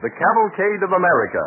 The Cavalcade of America.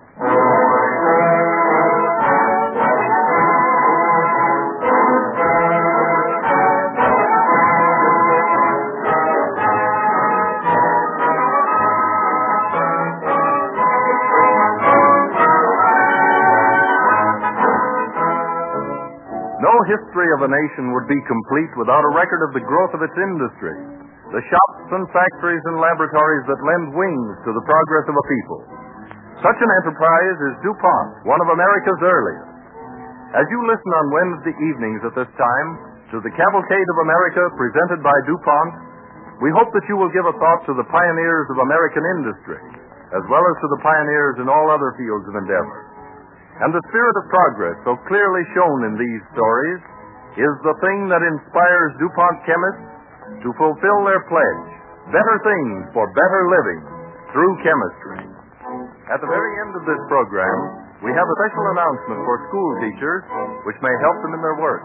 No history of a nation would be complete without a record of the growth of its industry, the shops and factories and laboratories that lend wings to the progress of a people. Such an enterprise is DuPont, one of America's earliest. As you listen on Wednesday evenings at this time to the Cavalcade of America presented by DuPont, we hope that you will give a thought to the pioneers of American industry, as well as to the pioneers in all other fields of endeavor. And the spirit of progress so clearly shown in these stories is the thing that inspires DuPont chemists to fulfill their pledge, better things for better living through chemistry. At the very end of this program, we have a special announcement for school teachers which may help them in their work.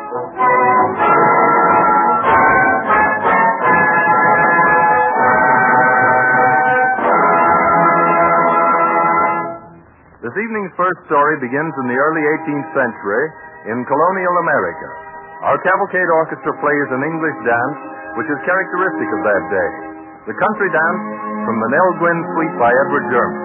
This evening's first story begins in the early 18th century in colonial America. Our Cavalcade Orchestra plays an English dance which is characteristic of that day. The country dance from the Nell Gwynn Suite by Edward German.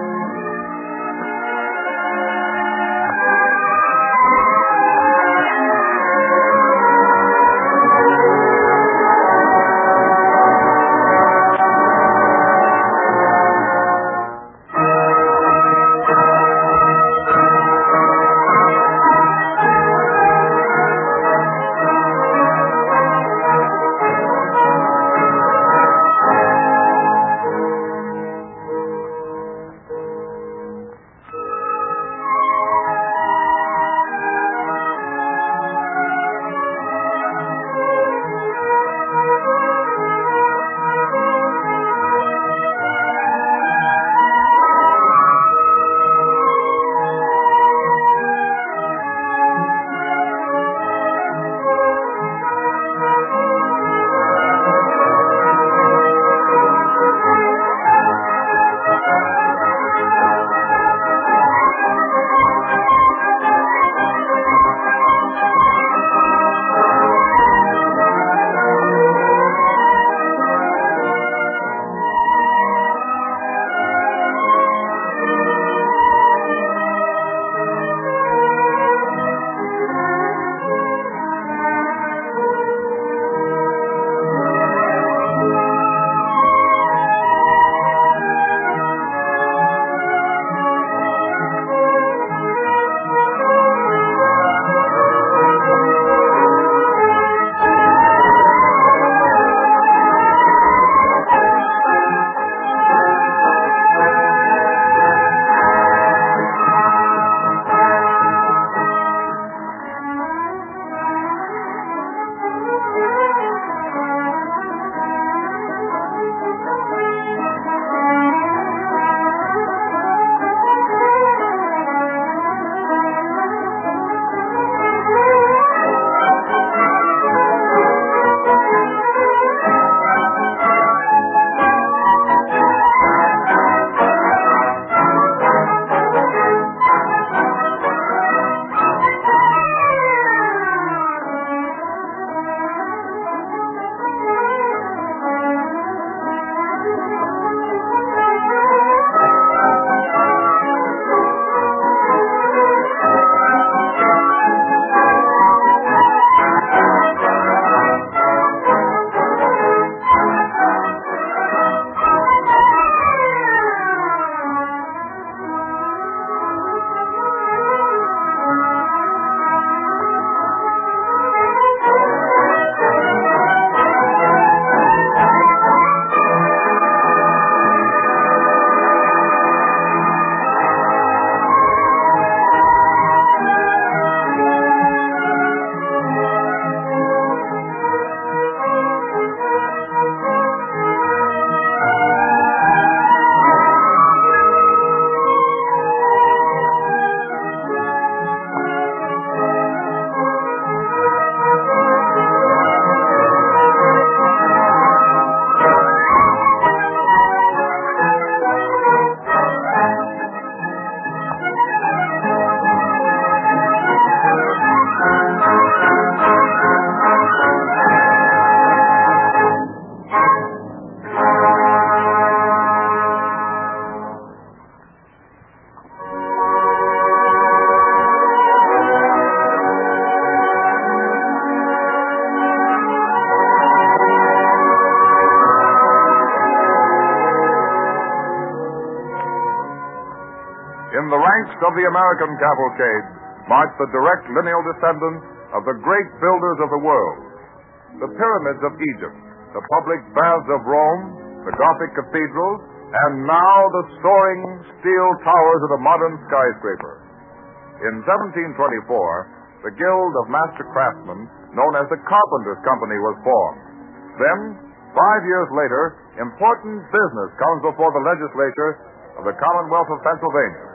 In the ranks of the American cavalcade march the direct lineal descendants of the great builders of the world. The pyramids of Egypt, the public baths of Rome, the Gothic cathedrals, and now the soaring steel towers of the modern skyscraper. In 1724, the Guild of Master Craftsmen, known as the Carpenters' Company, was formed. Then, 5 years later, important business comes before the legislature of the Commonwealth of Pennsylvania.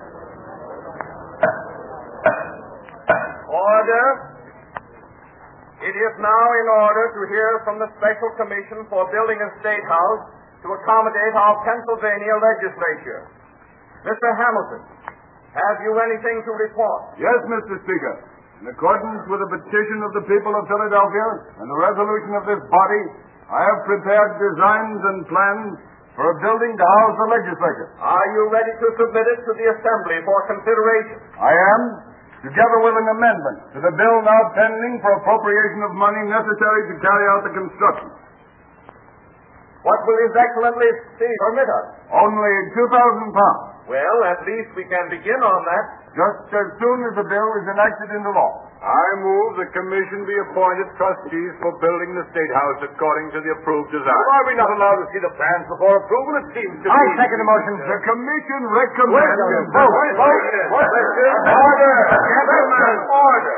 Order. It is now in order to hear from the Special Commission for Building a State House to accommodate our Pennsylvania legislature. Mr. Hamilton, have you anything to report? Yes, Mr. Speaker. In accordance with the petition of the people of Philadelphia and the resolution of this body, I have prepared designs and plans for a building to house the legislature. Are you ready to submit it to the Assembly for consideration? I am, together with an amendment to the bill now pending for appropriation of money necessary to carry out the construction. What will His Excellency permit us? Only £2,000. Well, at least we can begin on that. Just as soon as the bill is enacted into law. I move the commission be appointed trustees for building the State House according to the approved design. Why are we not allowed to see the plans before approval? It seems to me... I second the motion. The commission recommends... Order! Gentlemen, order!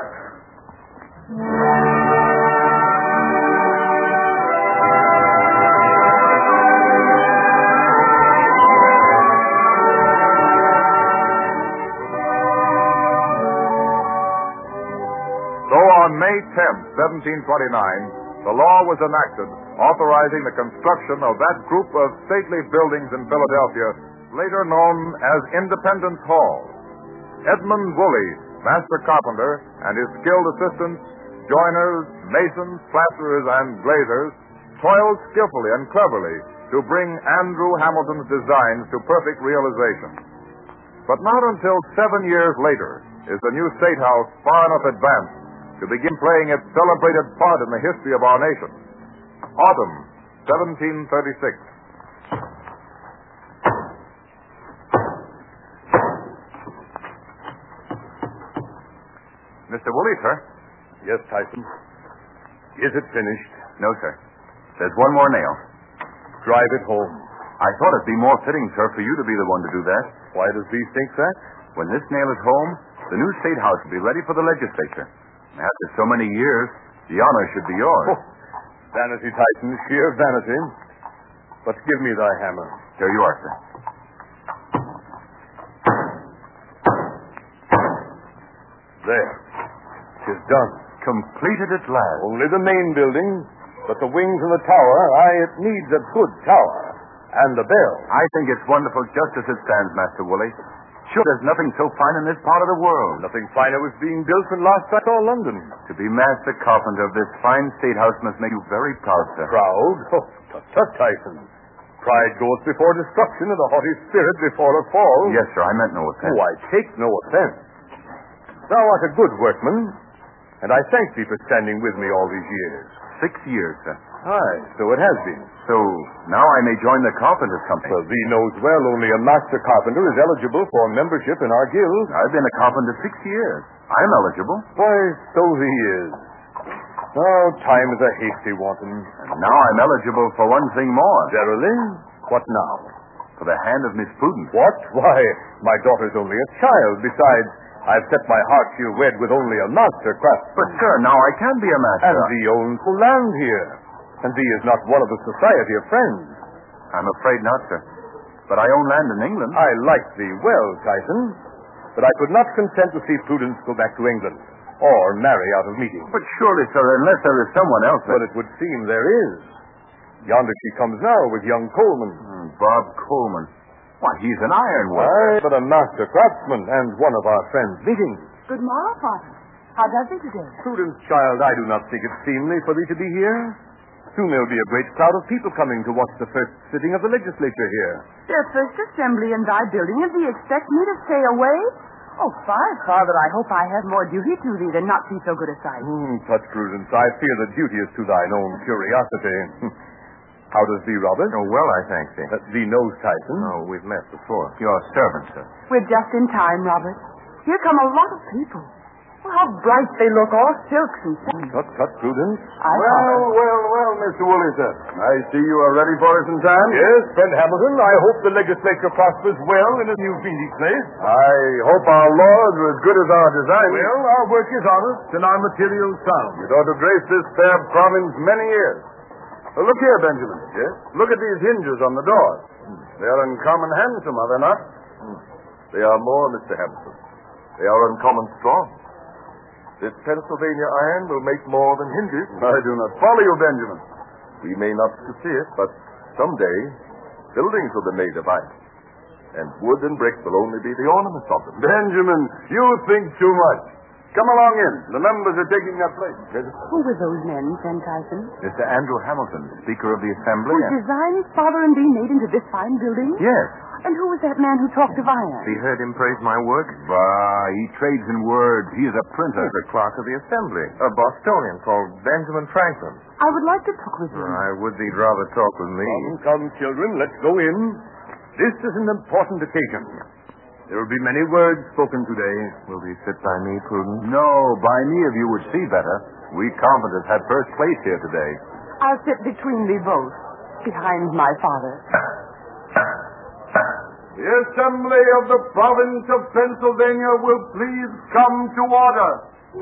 On May 10, 1729, the law was enacted authorizing the construction of that group of stately buildings in Philadelphia, later known as Independence Hall. Edmund Woolley, master carpenter, and his skilled assistants, joiners, masons, plasterers, and glazers, toiled skillfully and cleverly to bring Andrew Hamilton's designs to perfect realization. But not until 7 years later is the new State House far enough advanced to begin playing its celebrated part in the history of our nation. Autumn, 1736. Mr. Woolley, sir. Yes, Tyson. Is it finished? No, sir. There's one more nail. Drive it home. I thought it'd be more fitting, sir, for you to be the one to do that. Why does he think that? When this nail is home, the new State House will be ready for the legislature. After so many years, the honor should be yours. Oh, vanity, Tyson, sheer vanity. But give me thy hammer. Here you are, sir. There. 'Tis done. Completed at last. Only the main building, but the wings and the tower, it needs a good tower. And the bell. I think it's wonderful just as it stands, Master Woolley. Sure, there's nothing so fine in this part of the world. Nothing finer was being built when last I saw London. To be master carpenter of this fine State House must make you very proud, sir. Proud? Oh, tut, Tyson. Pride goes before destruction and a haughty spirit before a fall. Yes, sir, I meant no offense. Oh, I take no offense. Thou art a good workman, and I thank thee for standing with me all these years. 6 years, sir. Aye, so it has been. So now I may join the Carpenters' Company. Well, thee knows well only a master carpenter is eligible for membership in our guild. I've been a carpenter 6 years. I'm eligible. Why, so thee is. Oh, time is a hasty wanton. And now I'm eligible for one thing more. Verily? What now? For the hand of Miss Prudence. What? Why, my daughter's only a child. Besides, I've set my heart she'll wed with only a master craftsman. But, sir, now I can be a master. And thee owns the land here. And thee is not one of the Society of Friends. I'm afraid not, sir. But I own land in England. I like thee well, Tyson. But I could not consent to see Prudence go back to England. Or marry out of meeting. But surely, sir, unless there is someone else... But it would seem there is. Yonder she comes now with young Coleman. Bob Coleman. Why, he's an ironworker. Aye, but a master craftsman and one of our friends' meetings. Good morrow, Father. How does it today? Prudence, child, I do not think it seemly for thee to be here. Soon there'll be a great crowd of people coming to watch the first sitting of the legislature here. Their first assembly in thy building, and thee expect me to stay away? Oh, fie, Father, I hope I have more duty to thee than not see so good a sight. Such Prudence, I fear the duty is to thine own curiosity. How does thee, Robert? Oh, well, I thank thee. Thee knows Tyson. Oh, we've met before. Your servant, sir. We're just in time, Robert. Here come a lot of people. Well, how bright they look, all silks and satins. Tut, Prudence. Well, Mr. Woolliser. I see you are ready for us in time. Yes, friend Hamilton, I hope the legislature prospers well in a new meeting place. I hope our laws are as good as our design. Well, our work is honest and our materials sound. It ought to grace this fair province many years. Look here, Benjamin. Yes? Look at these hinges on the doors. They are uncommon handsome, are they not? They are more, Mr. Hamilton. They are uncommon strong. This Pennsylvania iron will make more than hinges. I do not follow you, Benjamin. We may not see it, but someday buildings will be made of iron. And wood and brick will only be the ornaments of them. Benjamin, you think too much. Come along in. The members are taking their place. Who were those men, Friend Tyson? Mr. Andrew Hamilton, Speaker of the Assembly. Whose designs father and thee made into this fine building? Yes. And who was that man who talked of iron? He heard him praise my work. Bah, he trades in words. He is a printer. He's a clerk of the Assembly, a Bostonian called Benjamin Franklin. I would like to talk with him. I would they'd rather talk with me. Come, children, let's go in. This is an important occasion. There will be many words spoken today. Will you sit by me, Prudence? No, by me if you would see better. We Carpenters had first place here today. I'll sit between thee both, behind my father. The Assembly of the Province of Pennsylvania will please come to order.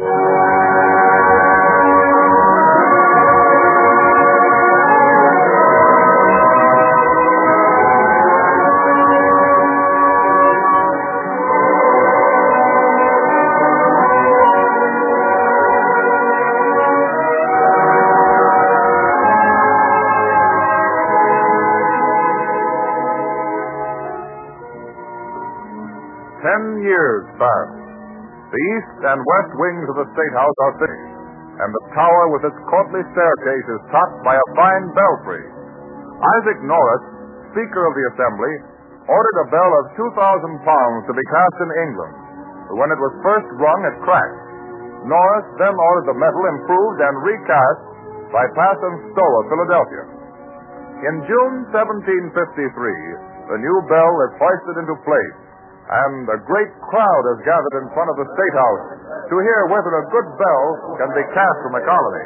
10 years passed. The east and west wings of the State House are finished, and the tower with its courtly staircase is topped by a fine belfry. Isaac Norris, Speaker of the Assembly, ordered a bell of 2,000 pounds to be cast in England. When it was first rung, it cracked. Norris then ordered the metal improved and recast by Pass and Stowe of Philadelphia. In June 1753, the new bell is hoisted into place, and a great crowd has gathered in front of the State House to hear whether a good bell can be cast from the colony.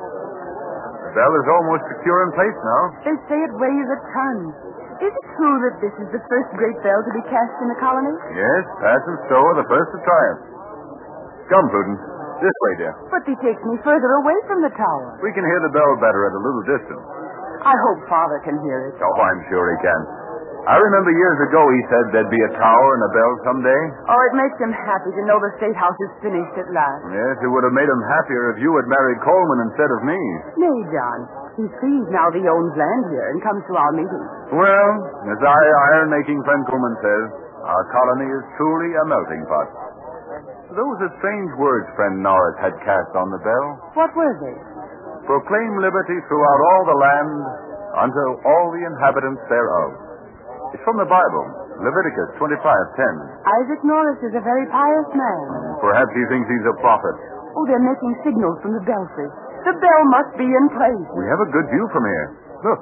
The bell is almost secure in place now. They say it weighs a ton. Is it true that this is the first great bell to be cast in the colony? Yes, Pass and Stowe are the first to try it. Come, Prudence. This way, dear. But he takes me further away from the tower. We can hear the bell better at a little distance. I hope Father can hear it. Oh, I'm sure he can. I remember years ago he said there'd be a tower and a bell someday. Oh, it makes him happy to know the State House is finished at last. Yes, it would have made him happier if you had married Coleman instead of me. Nay, John. He sees now he owns land here and comes to our meetings. Well, as our iron-making friend Coleman says, our colony is truly a melting pot. Those are strange words friend Norris had cast on the bell. What were they? Proclaim liberty throughout all the land unto all the inhabitants thereof. It's from the Bible, Leviticus 25:10. Isaac Norris is a very pious man. Perhaps he thinks he's a prophet. Oh, they're making signals from the belfry. The bell must be in place. We have a good view from here. Look.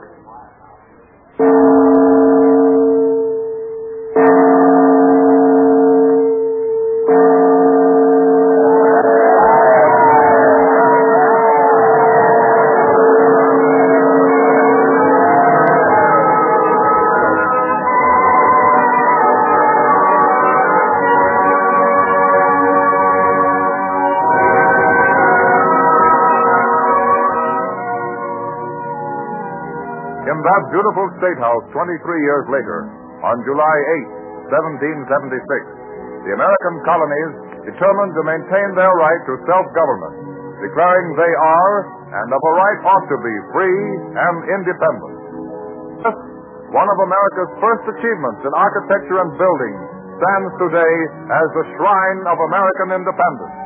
In that beautiful State House 23 years later, on July 8, 1776, the American colonies determined to maintain their right to self-government, declaring they are, and of a right ought to be, free and independent. This, one of America's first achievements in architecture and building, stands today as the shrine of American independence.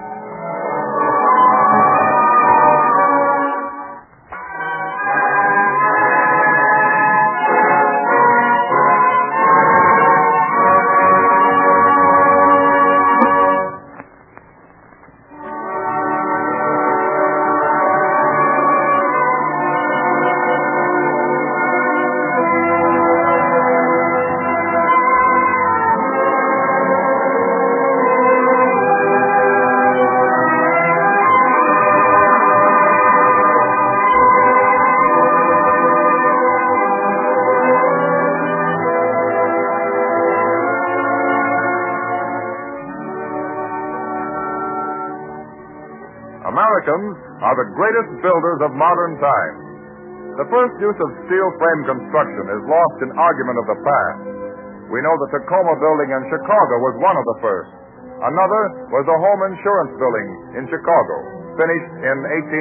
Americans are the greatest builders of modern times. The first use of steel frame construction is lost in argument of the past. We know the Tacoma building in Chicago was one of the first. Another was the Home Insurance Building in Chicago, finished in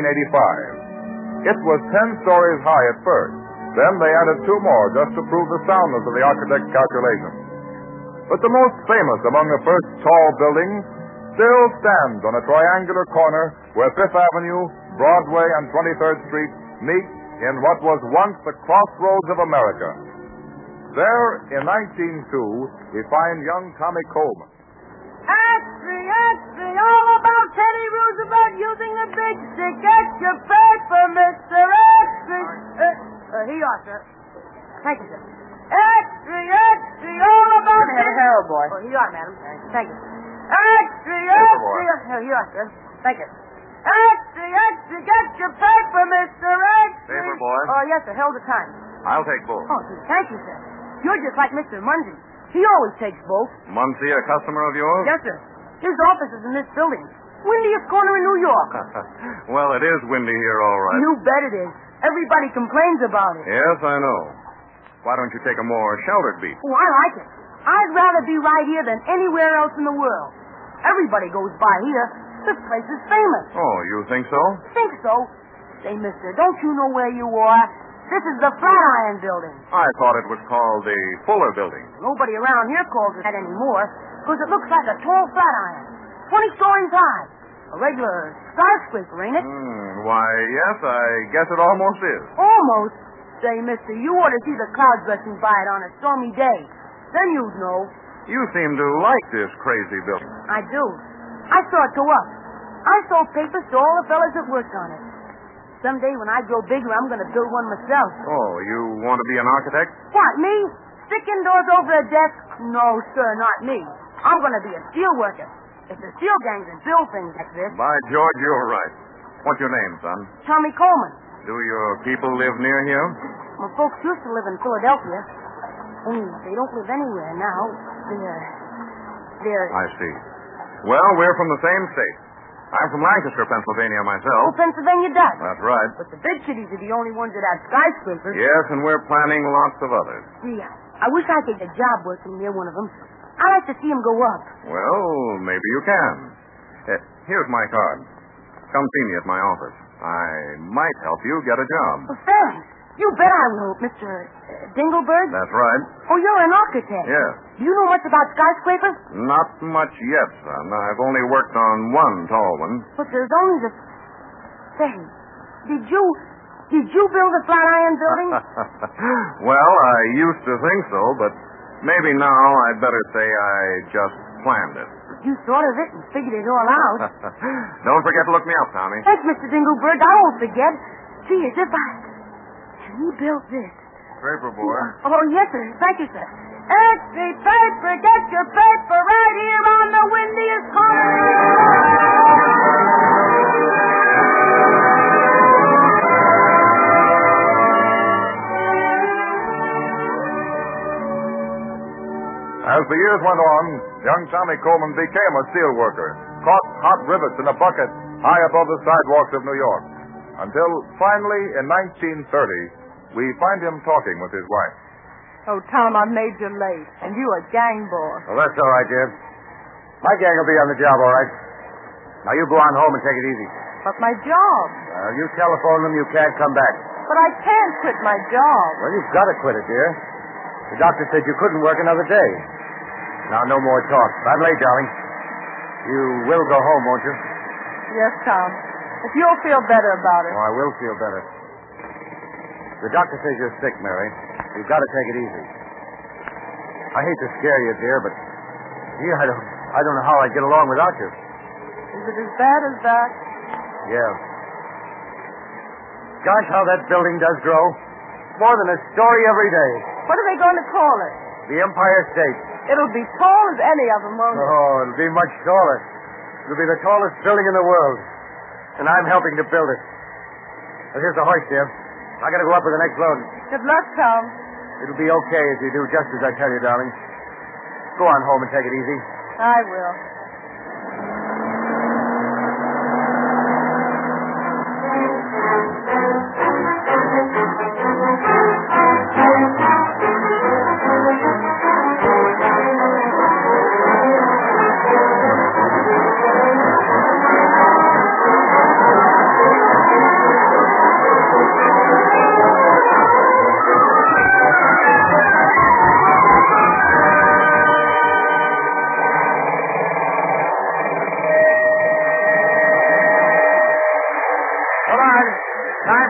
1885. It was 10 stories high at first. Then they added 2 more just to prove the soundness of the architect's calculations. But the most famous among the first tall buildings still stands on a triangular corner where Fifth Avenue, Broadway, and 23rd Street meet in what was once the crossroads of America. There, in 1902, we find young Tommy Coleman. Extra, all about Teddy Roosevelt using a big stick. Get your paper, Mr. Extra. Here you are, sir. Thank you, sir. Extra, all about Have a hair, boy. Oh, here you are, madam. Thank you. Extra. Here you are, sir. Thank you. Extra, get your paper, Mr. Extra. Paper, boy? Oh, yes, sir. Held the time. I'll take both. Oh, gee, thank you, sir. You're just like Mr. Mundy. He always takes both. Muncie, a customer of yours? Yes, sir. His office is in this building. Windiest corner in New York. Well, it is windy here, all right. You bet it is. Everybody complains about it. Yes, I know. Why don't you take a more sheltered beat? Oh, I like it. I'd rather be right here than anywhere else in the world. Everybody goes by here. This place is famous. Oh, you think so? Think so? Say, mister, don't you know where you are? This is the Flatiron Building. I thought it was called the Fuller Building. Nobody around here calls it that anymore because it looks like a tall flatiron. 20 stories high. A regular skyscraper, ain't it? Why, yes, I guess it almost is. Almost. Say, mister, you ought to see the clouds rushing by it on a stormy day. Then you'd know. You seem to like this crazy building. I do. I saw it go up. I sold papers to all the fellas that worked on it. Someday when I grow bigger, I'm going to build one myself. Oh, you want to be an architect? What, me? Stick indoors over a desk? No, sir, not me. I'm going to be a steel worker. It's the steel gangs that build things like this. By George, you're right. What's your name, son? Tommy Coleman. Do your people live near here? My folks used to live in Philadelphia. Only they don't live anywhere now. They're... I see. Well, we're from the same state. I'm from Lancaster, Pennsylvania, myself. Oh, Pennsylvania does. That's right. But the big cities are the only ones that have skyscrapers. Yes, and we're planning lots of others. Gee, I wish I could get a job working near one of them. I like to see them go up. Well, maybe you can. Here's my card. Come see me at my office. I might help you get a job. Well, thanks. You bet I will, Mr. Dingleberg. That's right. Oh, you're an architect. Yes. Do you know much about skyscrapers? Not much yet, son. I've only worked on one tall one. But there's only the... Say, did you build the Flatiron Building? Well, I used to think so, but maybe now I'd better say I just planned it. You thought of it and figured it all out. Don't forget to look me up, Tommy. Thanks, Mr. Dingleberg. I won't forget. Gee, as if I... He built this. Paper, boy. Oh, yes, sir. Thank you, sir. Extra paper. Get your paper right here on the windiest corner. As the years went on, young Tommy Coleman became a steel worker, caught hot rivets in a bucket high above the sidewalks of New York, until finally, in 1930, we find him talking with his wife. Oh, Tom, I made you late, and you a gang boss. Well, that's all right, dear. My gang will be on the job, all right. Now, you go on home and take it easy. But my job. You telephone them you can't come back. But I can't quit my job. Well, you've got to quit it, dear. The doctor said you couldn't work another day. Now, no more talk. I'm late, darling. You will go home, won't you? Yes, Tom. If you'll feel better about it. Oh, I will feel better. The doctor says you're sick, Mary. You've got to take it easy. I hate to scare you, dear, but gee, I don't know how I'd get along without you. Is it as bad as that? Yeah. Gosh, how that building does grow. More than a story every day. What are they going to call it? The Empire State. It'll be tall as any of them, won't it? Oh, it'll be much taller. It'll be the tallest building in the world. And I'm helping to build it. Well, here's the hoist, dear. I gotta go up with the next load. Good luck, Tom. It'll be okay if you do just as I tell you, darling. Go on home and take it easy. I will.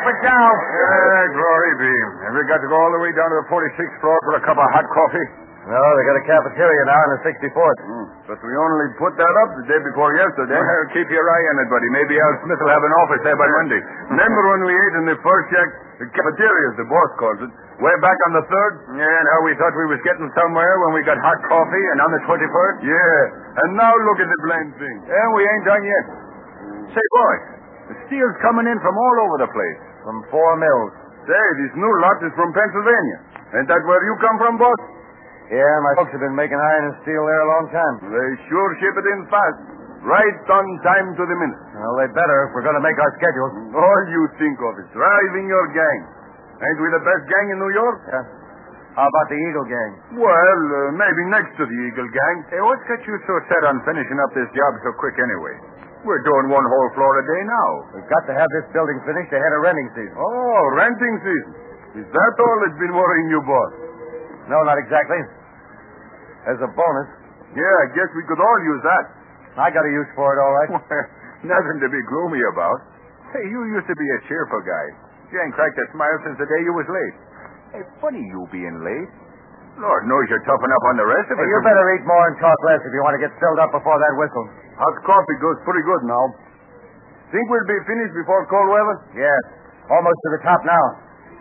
it now. Yeah, glory be. Have we got to go all the way down to the 46th floor for a cup of hot coffee? No, they got a cafeteria now in the 64th. But we only put that up the day before yesterday. Well, keep your eye on it, buddy. Maybe Al Smith will have an office there by Monday. Remember when we ate in the first shack? The cafeteria, as the boss calls it. Way back on the 3rd? Yeah, and how we thought we was getting somewhere when we got hot coffee and on the 21st? Yeah. And now look at the blame thing. Yeah, we ain't done yet. Say, boys, the steel's coming in from all over the place. From 4 mills. Say, this new lot is from Pennsylvania. Ain't that where you come from, boss? Yeah, my folks have been making iron and steel there a long time. They sure ship it in fast. Right on time to the minute. Well, they better if we're going to make our schedule. All you think of is driving your gang. Ain't we the best gang in New York? Yeah. How about the Eagle Gang? Well, maybe next to the Eagle Gang. Hey, what's got you so set on finishing up this job so quick anyway? We're doing one whole floor a day now. We've got to have this building finished ahead of renting season. Oh, renting season. Is that all that's been worrying you, boss? No, not exactly. As a bonus. Yeah, I guess we could all use that. I got a use for it, all right. Nothing to be gloomy about. Hey, you used to be a cheerful guy. You ain't cracked a smile since the day you was late. Hey, funny you being late. Lord knows you're tough enough on the rest of Hey, us. you better eat more and talk less if you want to get filled up before that whistle. Hot coffee goes pretty good now. Think we'll be finished before cold weather? Yes. Almost to the top now.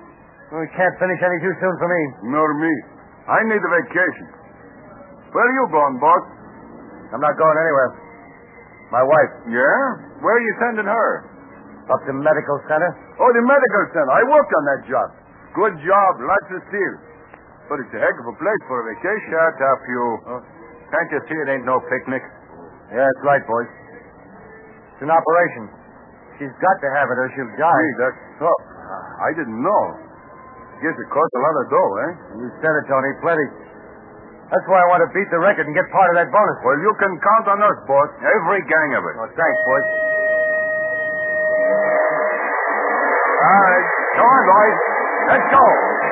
We can't finish any too soon for me. Nor me. I need a vacation. Where are you going, boss? I'm not going anywhere. My wife. Yeah? Where are you sending her? Up to medical center. Oh, the medical center. I worked on that job. Good job. Lots of steel. But it's a heck of a place for a vacation. Shut up, you. Can't you see it ain't no picnic? Yeah, that's right, boys. It's an operation. She's got to have it or she'll die. Gee, that's tough. I didn't know. Guess it costs a lot of dough, eh? You said it, Tony. Plenty. That's why I want to beat the record and get part of that bonus. Well, you can count on us, boss. Every gang of it. Oh, thanks, boys. All right. Come on, boys. Let's go.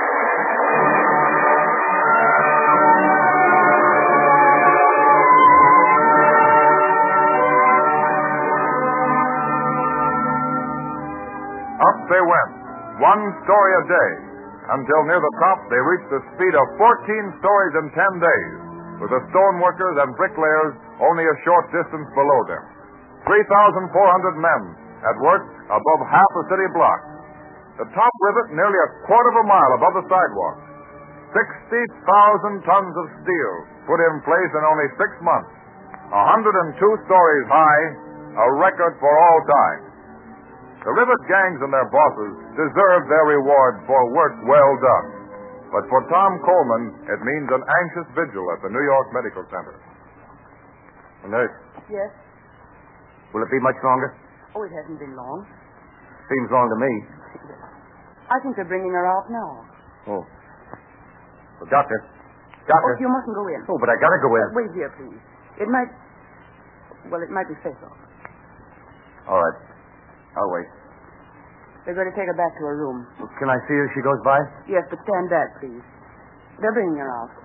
Up they went, 1 story a day, until near the top they reached a speed of 14 stories in 10 days, with the stoneworkers and bricklayers only a short distance below them. 3,400 men at work above half a city block. The top rivet nearly a quarter of a mile above the sidewalk. 60,000 tons of steel put in place in only 6 months. 102 stories high, a record for all time. The rivet gangs and their bosses deserve their reward for work well done. But for Tom Coleman, it means an anxious vigil at the New York Medical Center. Nurse, Yes? will it be much longer? Oh, it hasn't been long. Seems long to me. I think they're bringing her out now. Oh. Well, Doctor. Oh, you mustn't go in. Oh, but I gotta go in. Wait here, please. It might be fatal. All right. I'll wait. They're going to take her back to her room. Well, can I see her as she goes by? Yes, but stand back, please. They're bringing her out.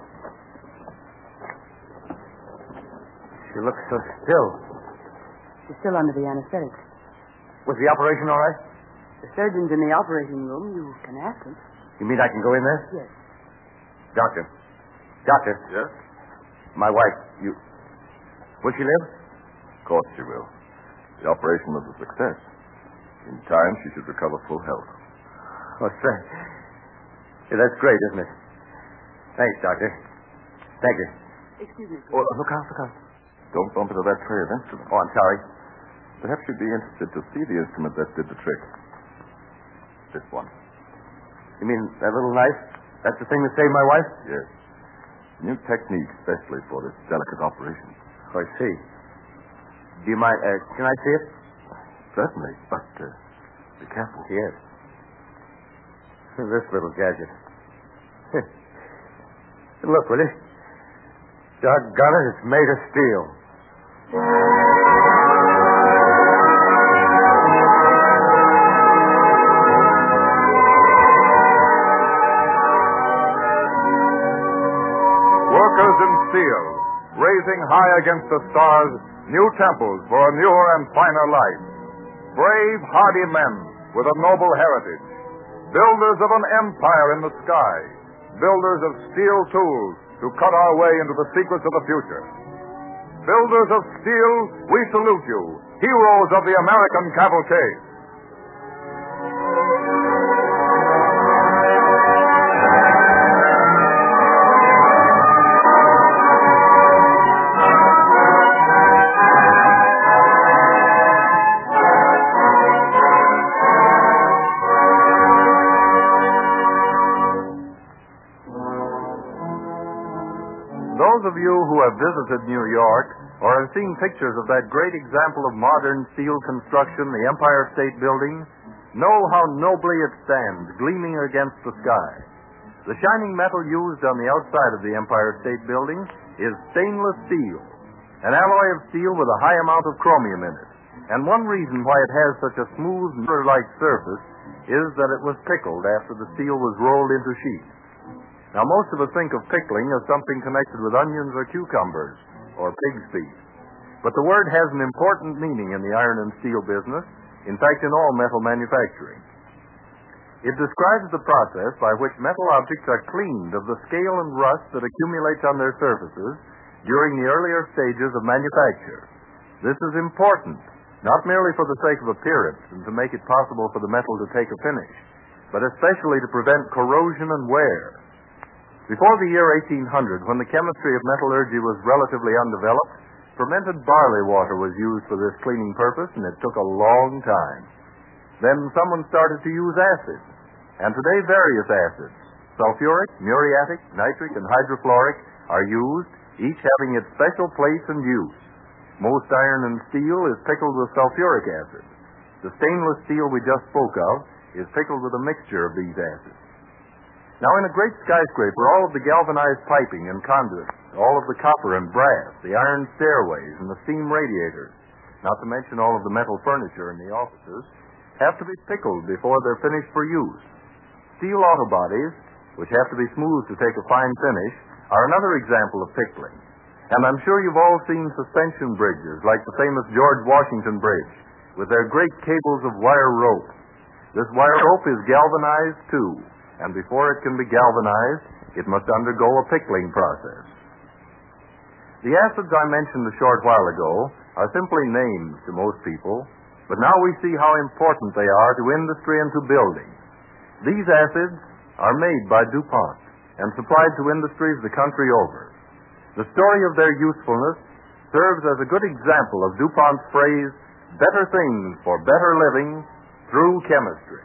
She looks so still. She's still under the anesthetic. Was the operation all right? The surgeon's in the operating room. You can ask him. You mean I can go in there? Yes. Doctor. Yes? My wife, will she live? Of course she will. The operation was a success. In time, she should recover full health. Oh, say. Yeah, that's great, isn't it? Thanks, Doctor. Thank you. Excuse me, please. Oh, look out. Don't bump into that tray of instruments. Oh, I'm sorry. Perhaps you'd be interested to see the instrument that did the trick. This one. You mean that little knife? That's the thing that saved my wife? Yes. New technique, especially for this delicate operation. Oh, I see. Do you mind, can I see it? Certainly, but be careful. Yes. This little gadget. Look, will you? Doggone it, it's made of steel. Workers in steel, raising high against the stars new temples for a newer and finer life. Brave, hardy men, with a noble heritage. Builders of an empire in the sky. Builders of steel tools to cut our way into the secrets of the future. Builders of steel, we salute you, heroes of the American cavalcade. Those of you who have visited New York or have seen pictures of that great example of modern steel construction, the Empire State Building, know how nobly it stands, gleaming against the sky. The shining metal used on the outside of the Empire State Building is stainless steel, an alloy of steel with a high amount of chromium in it. And one reason why it has such a smooth, mirror-like surface is that it was pickled after the steel was rolled into sheets. Now, most of us think of pickling as something connected with onions or cucumbers or pig's feet. But the word has an important meaning in the iron and steel business, in fact, in all metal manufacturing. It describes the process by which metal objects are cleaned of the scale and rust that accumulates on their surfaces during the earlier stages of manufacture. This is important, not merely for the sake of appearance and to make it possible for the metal to take a finish, but especially to prevent corrosion and wear. Before the year 1800, when the chemistry of metallurgy was relatively undeveloped, fermented barley water was used for this cleaning purpose, and it took a long time. Then someone started to use acids, and today various acids, sulfuric, muriatic, nitric, and hydrofluoric, are used, each having its special place and use. Most iron and steel is pickled with sulfuric acid. The stainless steel we just spoke of is pickled with a mixture of these acids. Now, in a great skyscraper, all of the galvanized piping and conduits, all of the copper and brass, the iron stairways, and the steam radiators, not to mention all of the metal furniture in the offices, have to be pickled before they're finished for use. Steel auto bodies, which have to be smoothed to take a fine finish, are another example of pickling. And I'm sure you've all seen suspension bridges, like the famous George Washington Bridge, with their great cables of wire rope. This wire rope is galvanized, too. And before it can be galvanized, it must undergo a pickling process. The acids I mentioned a short while ago are simply names to most people, but now we see how important they are to industry and to building. These acids are made by DuPont and supplied to industries the country over. The story of their usefulness serves as a good example of DuPont's phrase, better things for better living through chemistry.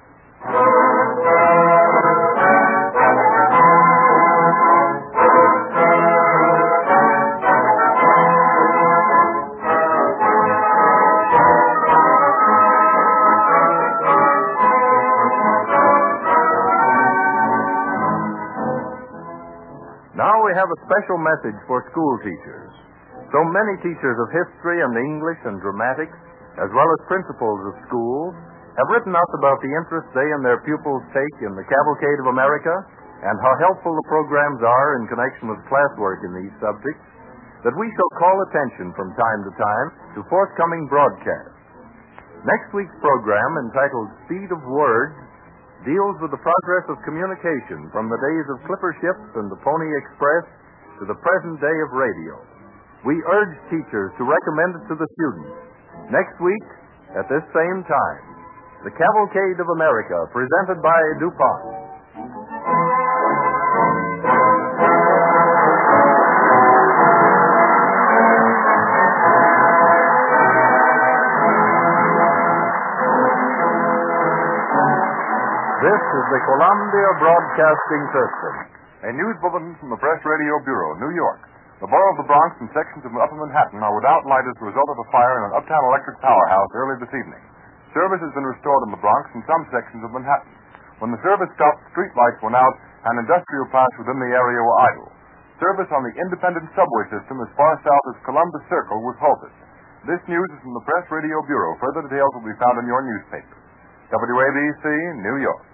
Now we have a special message for school teachers. So many teachers of history and English and dramatics, as well as principals of schools, have written us about the interest they and their pupils take in the Cavalcade of America and how helpful the programs are in connection with classwork in these subjects, that we shall call attention from time to time to forthcoming broadcasts. Next week's program, entitled Speed of Words, deals with the progress of communication from the days of clipper ships and the Pony Express to the present day of radio. We urge teachers to recommend it to the students. Next week, at this same time, the Cavalcade of America, presented by DuPont. This is the Columbia Broadcasting System. A news bulletin from the Press Radio Bureau, New York. The borough of the Bronx and sections of Upper Manhattan are without light as a result of a fire in an uptown electric powerhouse early this evening. Service has been restored in the Bronx and some sections of Manhattan. When the service stopped, street lights went out and industrial plants within the area were idle. Service on the independent subway system as far south as Columbus Circle was halted. This news is from the Press Radio Bureau. Further details will be found in your newspaper. WABC, New York.